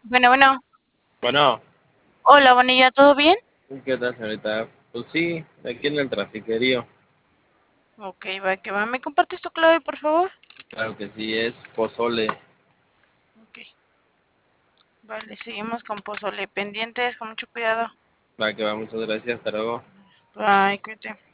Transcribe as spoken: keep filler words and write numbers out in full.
Bueno, bueno. Bueno, Hola, Bonilla, ¿todo bien? ¿qué tal, señorita? Pues sí, aquí en el trafiquerío. Ok, va, que va. ¿Me compartes tu clave, por favor? Claro que sí, es pozole. Ok. Vale, seguimos con pozole. Pendientes, con mucho cuidado. Va, que va, muchas gracias, hasta luego. Ay, cuídate.